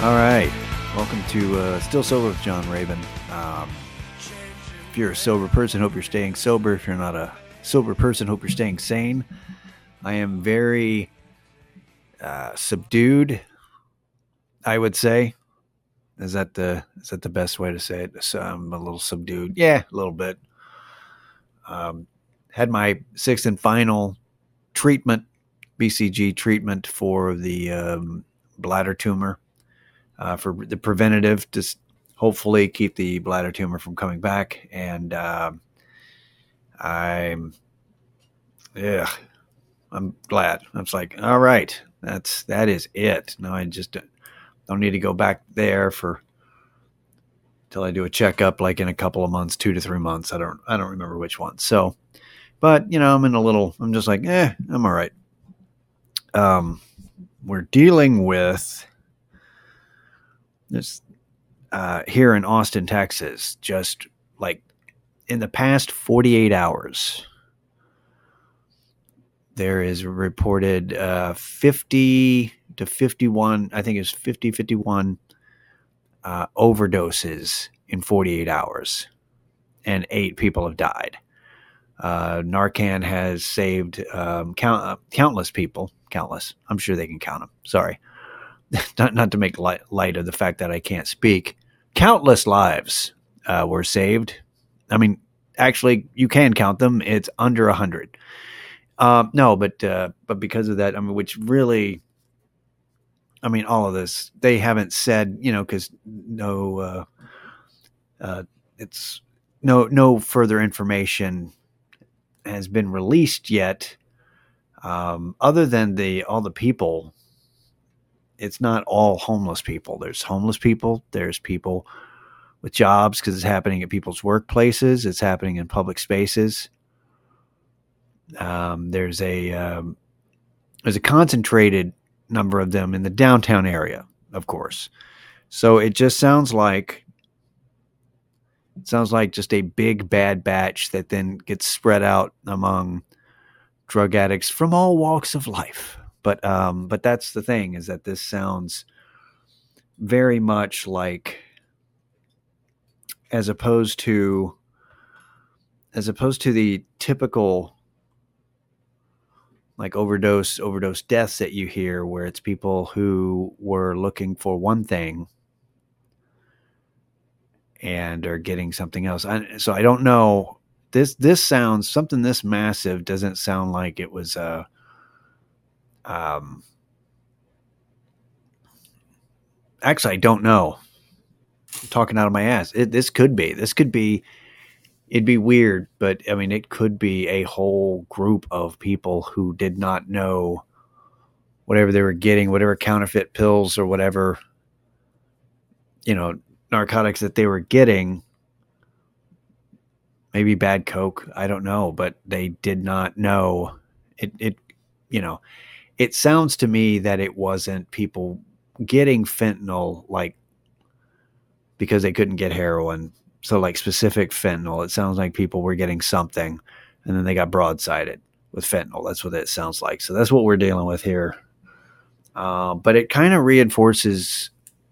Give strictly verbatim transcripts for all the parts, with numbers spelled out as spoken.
All right. Welcome to uh, Still Sober with John Raven. Um, if you're a sober person, hope you're staying sober. If you're not a sober person, hope you're staying sane. I am very uh, subdued, I would say. Is that the is that the best way to say it? So I'm a little subdued. Yeah, a little bit. Um, had my sixth and final treatment, B C G treatment for the um, bladder tumor. Uh, for the preventative, to hopefully keep the bladder tumor from coming back. And uh, I'm, yeah, I'm glad. I was like, all right, that's that is it. Now I just don't need to go back there for till I do a checkup, like in a couple of months, two to three months. I don't, I don't remember which one. So, but you know, I'm in a little. I'm just like, eh, I'm all right. Um, we're dealing with this uh, here in Austin, Texas, just like in the past forty-eight hours, there is reported uh, fifty to fifty-one, I think it's fifty, fifty-one uh, overdoses in forty-eight hours, and eight people have died. Uh, Narcan has saved um, count, uh, countless people, countless. I'm sure they can count them. Sorry. Not, not to make light, light of the fact that I can't speak. Countless lives uh, were saved. I mean, actually, you can count them. It's under a hundred. Uh, no, but uh, but because of that, I mean, which really, I mean, all of this, they haven't said, you know, because no, uh, uh, it's no no further information has been released yet, um, other than the all the people. It's not all homeless people. There's homeless people. There's people with jobs because it's happening at people's workplaces. It's happening in public spaces. Um, there's a um, there's a concentrated number of them in the downtown area, of course. So it just sounds like it sounds like just a big bad batch that then gets spread out among drug addicts from all walks of life. But um, but that's the thing, is that this sounds very much like, as opposed to as opposed to the typical like overdose overdose deaths that you hear, where it's people who were looking for one thing and are getting something else. I, so I don't know. This this sounds something this massive doesn't sound like it was a. Um, actually, I don't know. I'm talking out of my ass. It, this could be. This could be. It'd be weird, but I mean, it could be a whole group of people who did not know whatever they were getting, whatever counterfeit pills or whatever, you know, narcotics that they were getting. Maybe bad coke. I don't know, but they did not know it. It, you know. It sounds to me that it wasn't people getting fentanyl like because they couldn't get heroin. So like specific fentanyl, it sounds like people were getting something and then they got broadsided with fentanyl. That's what it sounds like. So that's what we're dealing with here. Uh, but it kind of reinforces,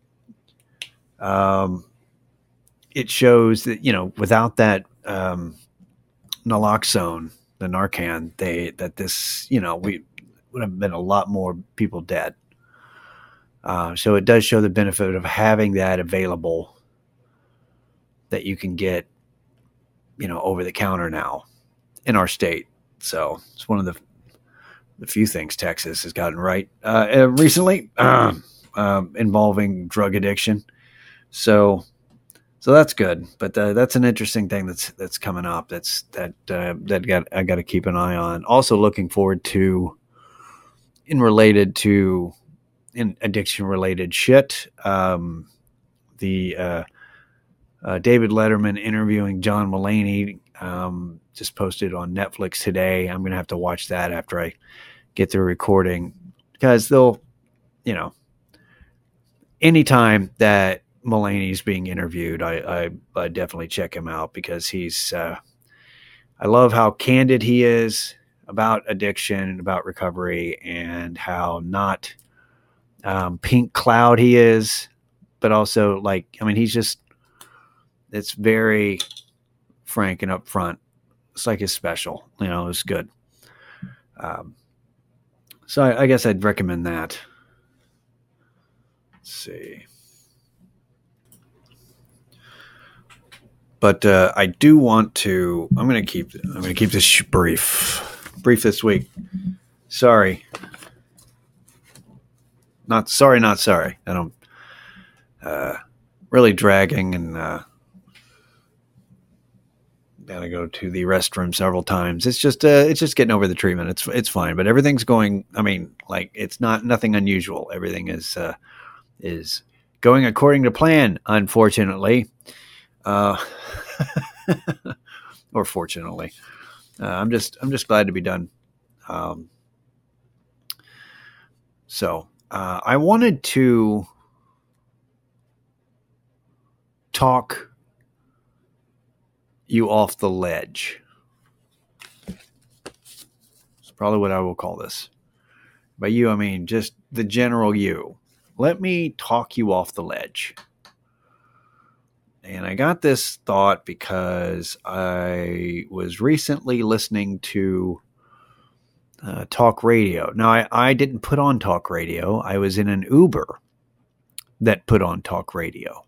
um, it shows that, you know, without that um, naloxone, the Narcan, they that this, you know, we, would have been a lot more people dead. Uh, so it does show the benefit of having that available that you can get, you know, over the counter now in our state. So it's one of the, the few things Texas has gotten right uh, uh, recently uh, uh, involving drug addiction. So, so that's good. But uh, that's an interesting thing that's that's coming up. That's that uh, that got I got to keep an eye on. Also looking forward to. In related to in addiction related shit, um, the uh, uh, David Letterman interviewing John Mulaney um, just posted on Netflix today. I'm going to have to watch that after I get through recording, because they'll, you know, anytime that Mulaney's being interviewed, I, I, I definitely check him out, because he's, uh, I love how candid he is about addiction and about recovery, and how not um, pink cloud he is but also like, I mean, he's just, it's very frank and upfront. It's like his special, you know, it's good. Um, so I, I guess I'd recommend that. Let's see. But uh, I do want to. I'm going to keep. I'm going to keep this brief. Brief this week. Sorry. Not sorry. Not sorry. I don't. Uh, really dragging and uh, gotta go to the restroom several times. It's just. Uh, it's just getting over the treatment. It's. It's fine. But everything's going. I mean, like it's not nothing unusual. Everything is. Uh, is going according to plan. Unfortunately. Uh, or fortunately, uh, I'm just I'm just glad to be done. Um, so uh, I wanted to talk you off the ledge. That's probably what I will call this. By you, I mean just the general you. Let me talk you off the ledge. And I got this thought because I was recently listening to uh, talk radio. Now, I, I didn't put on talk radio. I was in an Uber that put on talk radio.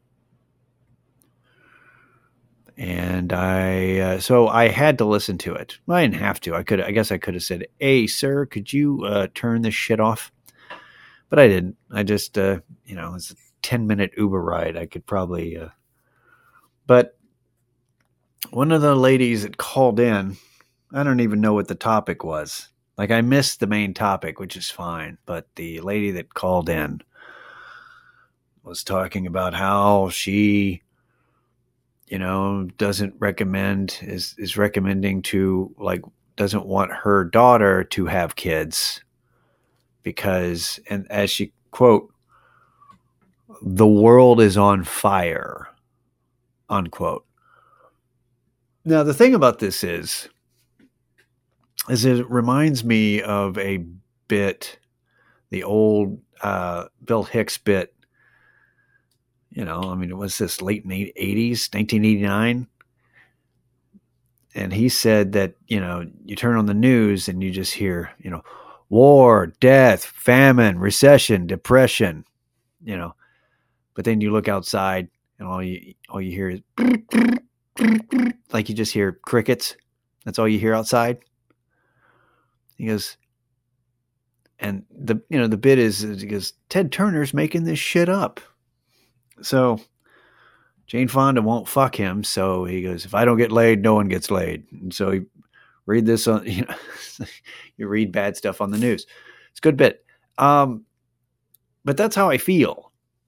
And I, uh, so I had to listen to it. Well, I didn't have to. I could, I guess I could have said, "Hey, sir, could you uh, turn this shit off?" But I didn't. I just, uh, you know, it's a ten minute Uber ride. I could probably, uh, but one of the ladies that called in, I don't even know what the topic was. Like I missed the main topic, which is fine. But the lady that called in was talking about how she, you know, doesn't recommend, is, is recommending to like, doesn't want her daughter to have kids because, and as she quote, "the world is on fire," unquote. Now, the thing about this is, is it reminds me of a bit, the old uh, Bill Hicks bit. You know, I mean, it was this late eighties, nineteen eighty-nine. And he said that, you know, you turn on the news and you just hear, you know, war, death, famine, recession, depression, you know. But then you look outside and all you all you hear is like you just hear crickets. That's all you hear outside. He goes, and the you know the bit is, he goes, Ted Turner's making this shit up. So Jane Fonda won't fuck him. So he goes, if I don't get laid, no one gets laid. And so you read this on, you know, you read bad stuff on the news. It's a good bit. Um, but that's how I feel.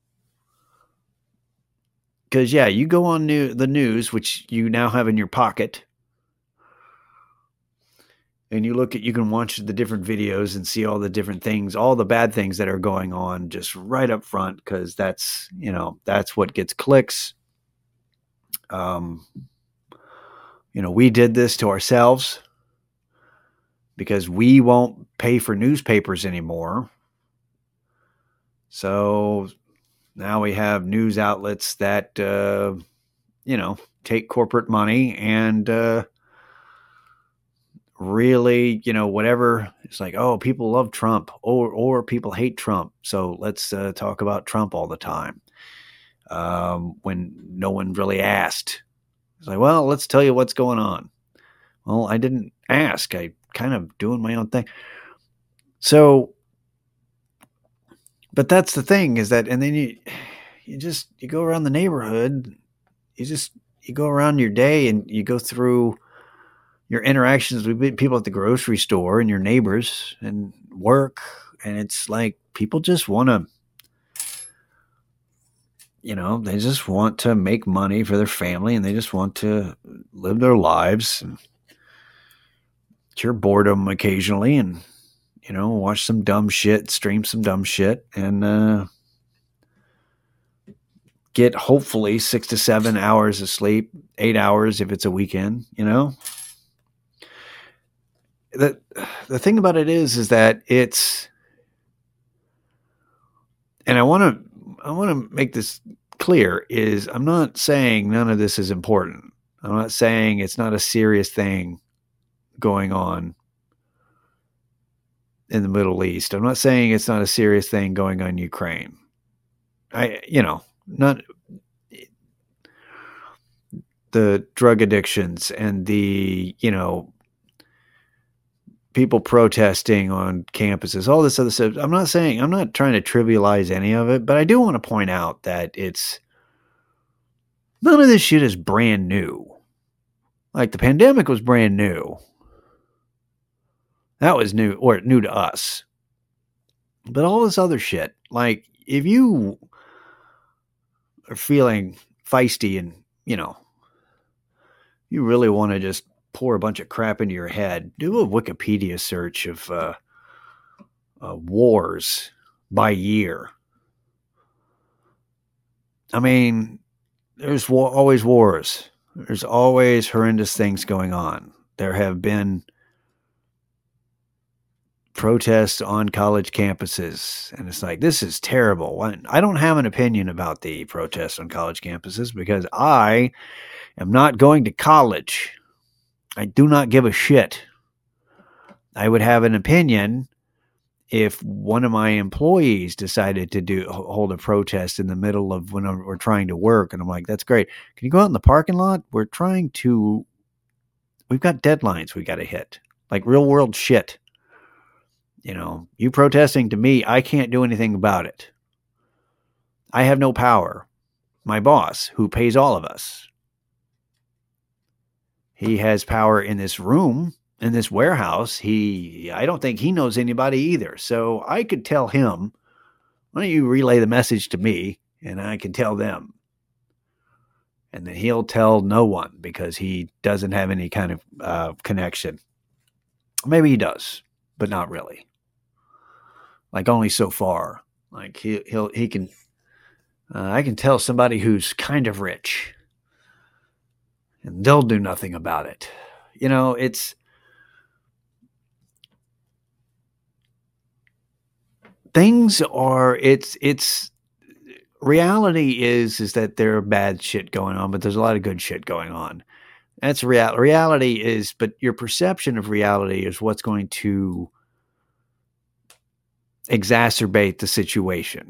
Because, yeah, you go on new, the news, which you now have in your pocket, and you look at, you can watch the different videos and see all the different things, all the bad things that are going on just right up front, because that's, you know, that's what gets clicks. Um, you know, we did this to ourselves because we won't pay for newspapers anymore. So now we have news outlets that, uh, you know, take corporate money and uh, really, you know, whatever. It's like, oh, people love Trump or or people hate Trump. So let's uh, talk about Trump all the time um, when no one really asked. It's like, well, let's tell you what's going on. Well, I didn't ask. I kind of doing my own thing. So, but that's the thing is that, and then you, you just, you go around the neighborhood, you just, you go around your day and you go through your interactions with people at the grocery store and your neighbors and work. And it's like, people just want to, you know, they just want to make money for their family and they just want to live their lives and cure boredom occasionally and, you know, watch some dumb shit, stream some dumb shit, and uh, get hopefully six to seven hours of sleep, eight hours if it's a weekend, you know. The, the thing about it is, is that it's, and I want to, I want to make this clear is I'm not saying none of this is important. I'm not saying it's not a serious thing going on in the Middle East. I'm not saying it's not a serious thing going on in Ukraine. I, you know, not the drug addictions and the, you know, people protesting on campuses, all this other stuff. I'm not saying, I'm not trying to trivialize any of it, but I do want to point out that it's, none of this shit is brand new. Like the pandemic was brand new. That was new, or new to us. But all this other shit, like if you are feeling feisty and, you know, you really want to just pour a bunch of crap into your head, do a Wikipedia search of uh, uh, wars by year. I mean, there's war, always wars. There's always horrendous things going on. There have been protests on college campuses, and it's like, this is terrible. I don't have an opinion about the protests on college campuses because I am not going to college. I do not give a shit. I would have an opinion if one of my employees decided to do hold a protest in the middle of when we're trying to work, and I'm like, that's great. Can you go out in the parking lot? We're trying to, we've got deadlines we got to hit, like real world shit. You know, you protesting to me, I can't do anything about it. I have no power. My boss, who pays all of us, he has power in this room, in this warehouse. He, I don't think he knows anybody either. So I could tell him, why don't you relay the message to me and I can tell them. And then he'll tell no one because he doesn't have any kind of uh, connection. Maybe he does, but not really. Like only so far. Like he, he'll, he can, uh, I can tell somebody who's kind of rich and they'll do nothing about it. You know, it's, things are, it's, it's, reality is, is that there are bad shit going on, but there's a lot of good shit going on. That's real. Reality is, but your perception of reality is what's going to exacerbate the situation.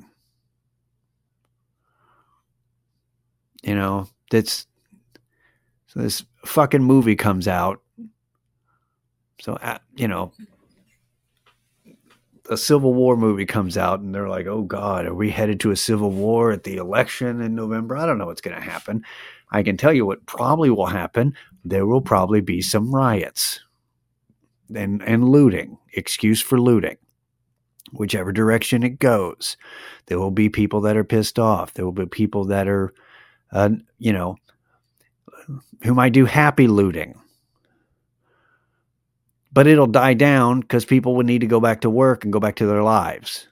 You know, that's, so this fucking movie comes out. So, uh, you know, a Civil War movie comes out and they're like, oh God, are we headed to a civil war at the election in November? I don't know what's going to happen. I can tell you what probably will happen. There will probably be some riots and, and looting, excuse for looting. Whichever direction it goes, there will be people that are pissed off. There will be people that are, uh, you know, who might do happy looting. But it'll die down because people would need to go back to work and go back to their lives.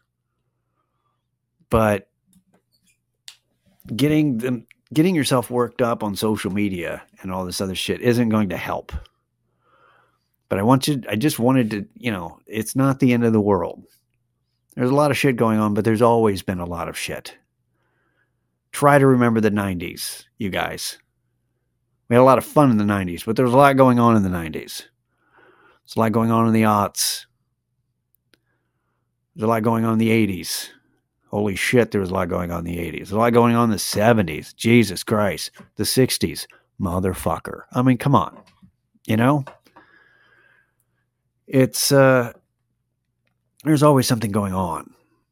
But getting them, getting yourself worked up on social media and all this other shit isn't going to help. But I want you, I just wanted to, you know, it's not the end of the world. There's a lot of shit going on, but there's always been a lot of shit. Try to remember the nineties, you guys. We had a lot of fun in the nineties, but there was a lot going on in the nineties. There's a lot going on in the aughts. There's a lot going on in the eighties. Holy shit, there was a lot going on in the eighties. There's a lot going on in the seventies. Jesus Christ. The sixties. Motherfucker. I mean, come on. You know? It's, uh... there's always something going on.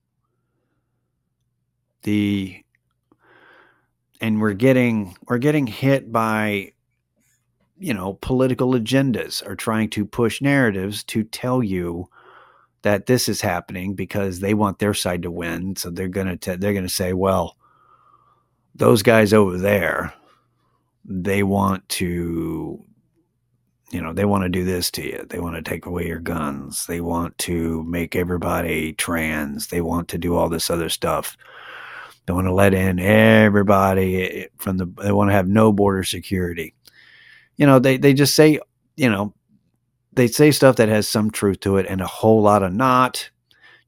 The, and we're getting, we're getting hit by, you know, political agendas are trying to push narratives to tell you that this is happening because they want their side to win. So they're going to, they're going to say, well, those guys over there, they want to, you know, they want to do this to you. They want to take away your guns. They want to make everybody trans. They want to do all this other stuff. They want to let in everybody from the, they want to have no border security. You know, they, they just say, you know, they say stuff that has some truth to it and a whole lot of not,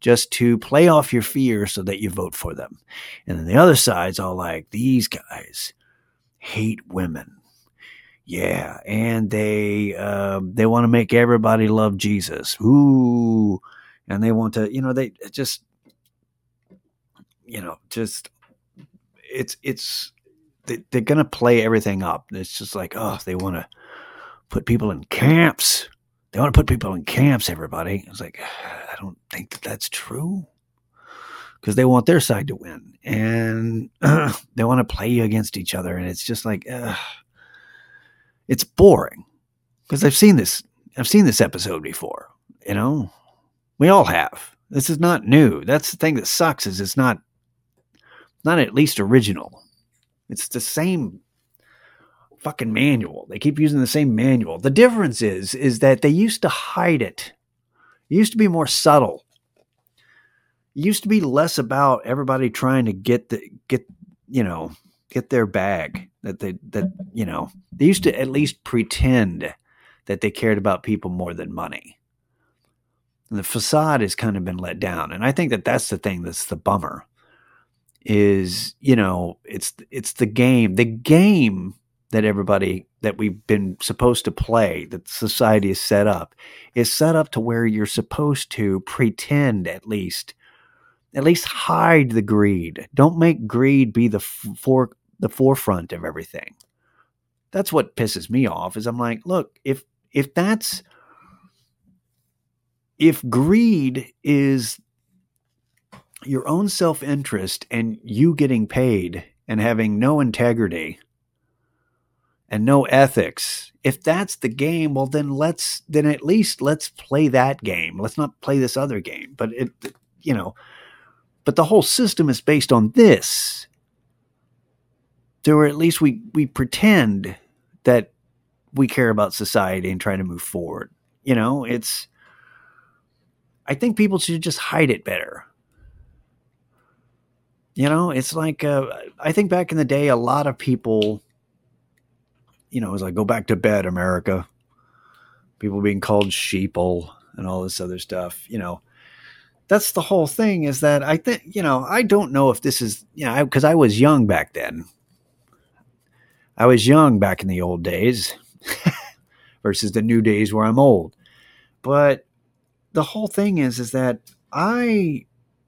just to play off your fear so that you vote for them. And then the other side's all like, these guys hate women. Yeah, and they uh, they want to make everybody love Jesus. Ooh, and they want to, you know, they just, you know, just it's it's they, they're gonna play everything up. It's just like, oh, they want to put people in camps. They want to put people in camps. Everybody, it's like, I don't think that that's true, because they want their side to win, and uh, they want to play you against each other, and it's just like. Uh, It's boring, because I've seen this. I've seen this episode before. You know, we all have. This is not new. That's the thing that sucks, is it's not, not at least original. It's the same fucking manual. They keep using the same manual. The difference is, is that they used to hide it. It used to be more subtle. It used to be less about everybody trying to get the get, you know, get their bag. That they that you know they used to at least pretend that they cared about people more than money. And the facade has kind of been let down, and I think that that's the thing that's the bummer. Is, you know, it's it's the game, the game that everybody that we've been supposed to play, that society is set up, is set up to where you're supposed to pretend at least, at least hide the greed. Don't make greed be the for the forefront of everything. That's what pisses me off, is I'm like, look, if if that's if greed is your own self-interest and you getting paid and having no integrity and no ethics, if that's the game, well then let's then at least let's play that game. Let's not play this other game. But it you know, but the whole system is based on this. Or at least we, we pretend that we care about society and try to move forward. You know, it's, I think people should just hide it better. You know, it's like, uh, I think back in the day, a lot of people, you know, it was like, go back to bed, America. People being called sheeple and all this other stuff, you know. That's the whole thing, is that I think, you know, I don't know if this is, you know, because I, I was young back then. I was young back in the old days versus the new days where I'm old. But the whole thing is, is that I,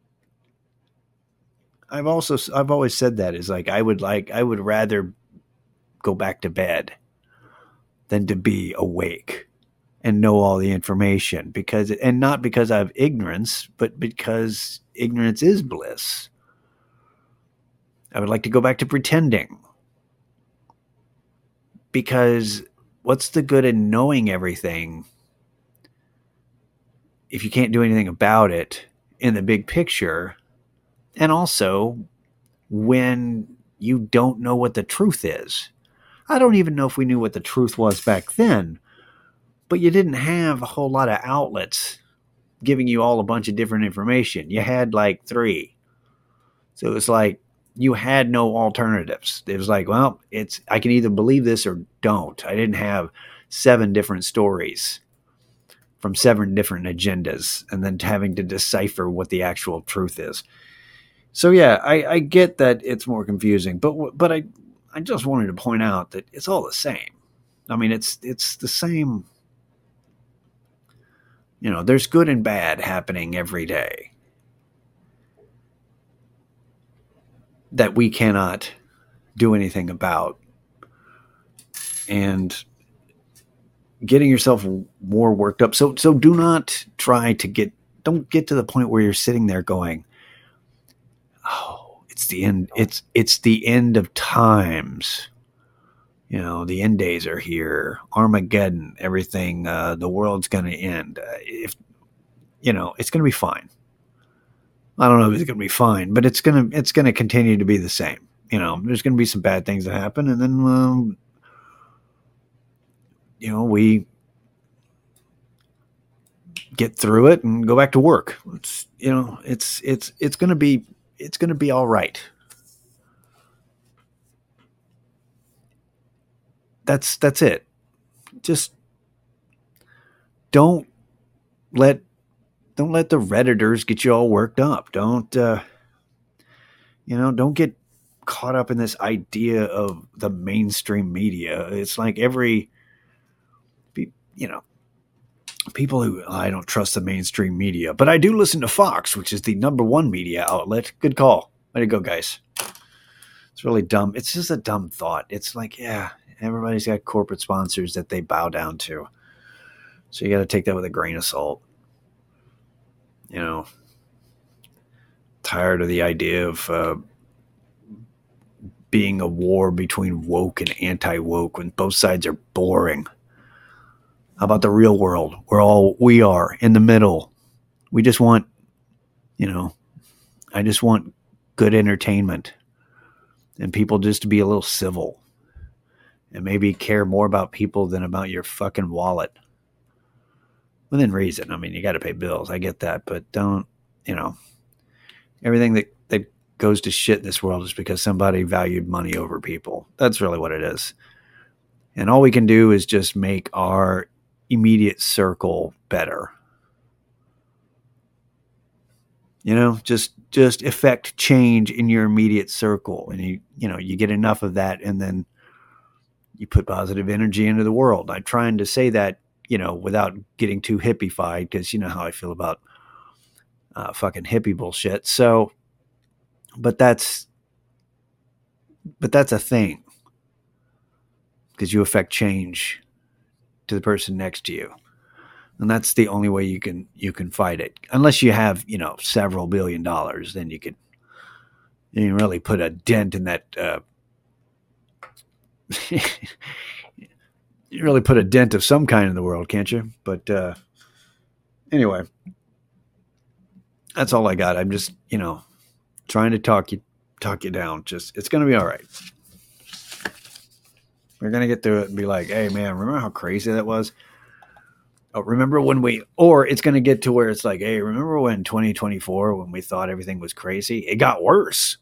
I've also, I've always said that is like, I would like, I would rather go back to bed than to be awake and know all the information, because, and not because I have ignorance, but because ignorance is bliss. I would like to go back to pretending. Because what's the good in knowing everything if you can't do anything about it in the big picture? And also when you don't know what the truth is. I don't even know if we knew what the truth was back then, but you didn't have a whole lot of outlets giving you all a bunch of different information. You had like three. So it was like, you had no alternatives. It was like, well, it's, I can either believe this or don't. I didn't have seven different stories from seven different agendas and then having to decipher what the actual truth is. So yeah, I, I get that it's more confusing, but, but I, I just wanted to point out that it's all the same. I mean, it's, it's the same, you know, there's good and bad happening every day that we cannot do anything about. And getting yourself more worked up. So, so do not try to get, don't get to the point where you're sitting there going, oh, it's the end. It's, it's the end of times. You know, the end days are here. Armageddon, everything, uh, the world's going to end. Uh, if, you know, it's going to be fine. I don't know if it's going to be fine, but it's going to, it's going to continue to be the same. You know, there's going to be some bad things that happen. And then, um, you know, we get through it and go back to work. It's, you know, it's, it's, it's going to be, it's going to be all right. That's, that's it. Just don't let don't let the Redditors get you all worked up. Don't, uh, you know, don't get caught up in this idea of the mainstream media. It's like every, you know, people who, I don't trust the mainstream media, but I do listen to Fox, which is the number one media outlet. Good call. Way to go, guys. It's really dumb. It's just a dumb thought. It's like, yeah, everybody's got corporate sponsors that they bow down to. So you got to take that with a grain of salt. You know, tired of the idea of uh, being a war between woke and anti-woke when both sides are boring. How about the real world? We're all, we are in the middle. We just want, you know, I just want good entertainment and people just to be a little civil and maybe care more about people than about your fucking wallet. Within reason. I mean, you got to pay bills. I get that, but don't, you know, everything that, that goes to shit in this world is because somebody valued money over people. That's really what it is. And all we can do is just make our immediate circle better. You know, just, just effect change in your immediate circle. And you, you know, you get enough of that and then you put positive energy into the world. I'm trying to say that, you know, without getting too hippie-fied, because you know how I feel about uh, fucking hippie bullshit. So, but that's, but that's a thing, because you affect change to the person next to you, and that's the only way you can you can fight it. Unless you have, you know, several billion dollars, then you could you can really put a dent in that. Uh, You really put a dent of some kind in the world, can't you? But uh, anyway, that's all I got. I'm just, you know, trying to talk you talk you down. Just, it's going to be all right. We're going to get through it and be like, hey, man, remember how crazy that was? Oh, remember when we, or it's going to get to where it's like, hey, remember when twenty twenty-four, when we thought everything was crazy? It got worse.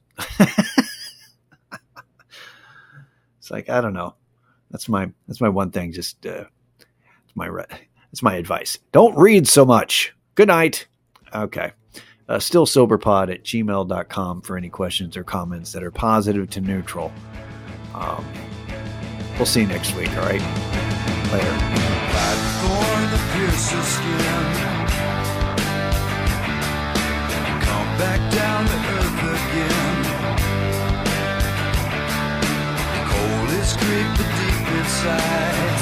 It's like, I don't know. That's my that's my one thing. Just uh, it's my it's my advice. Don't read so much. Good night. Okay. Uh, still sober pod at gmail dot com for any questions or comments that are positive to neutral. Um, we'll see you next week. All right. Later. Come back down to earth again. Cold is creep the deep inside.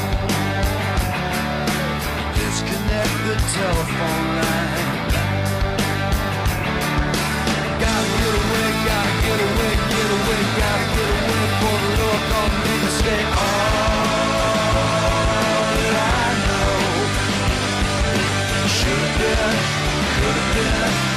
Disconnect the telephone line. Gotta get away, gotta get away, get away, gotta get away for the look on me to stay all that I know. Should've been, could've been.